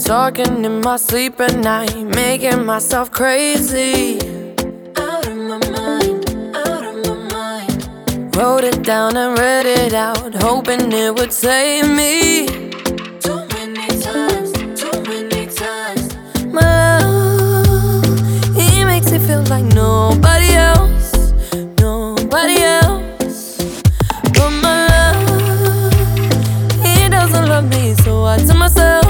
Talking in my sleep at night, making myself crazy. Out of my mind, out of my mind. Wrote it down and read it out, hoping it would save me. Too many times, too many times. My love, he makes it feel like nobody else, nobody else. But my love, he doesn't love me, so I tell myself,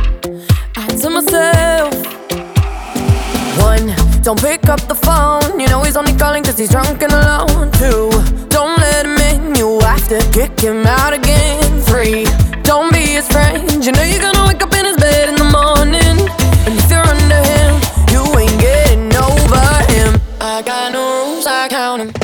one, don't pick up the phone, you know he's only calling cause he's drunk and alone. Two, don't let him in, you have to kick him out again. Three, don't be his friend, you know you're gonna wake up in his bed in the morning. And if you're under him, you ain't getting over him. I got no rules, I count him.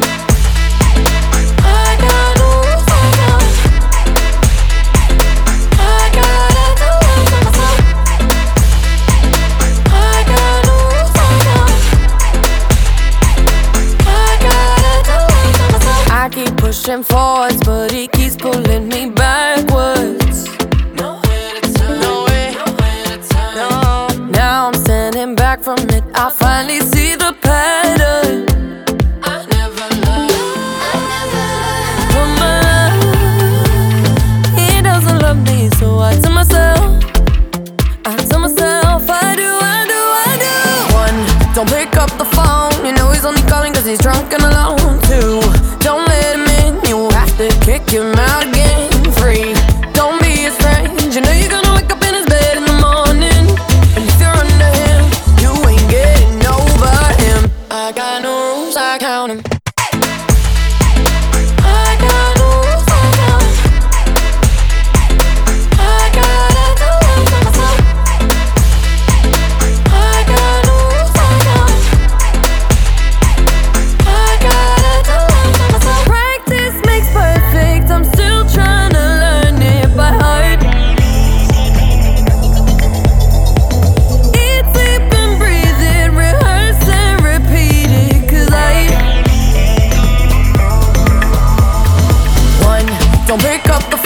Pushing forwards, but he keeps pulling me backwards. Nowhere to turn, nowhere to turn. No. Now I'm standing back from it, I finally see the pattern. I never loved, but my love, he doesn't love me, so I tell myself, I do. One, don't pick up the phone, you know he's only calling cause he's drunk and alone. Two, don't let him in, you have to kick him out again. Three, don't be his friend, you know you're gonna wake up in his bed in the morning. And if you're under him, you ain't getting over him. I got no rules, I count him. Don't pick up the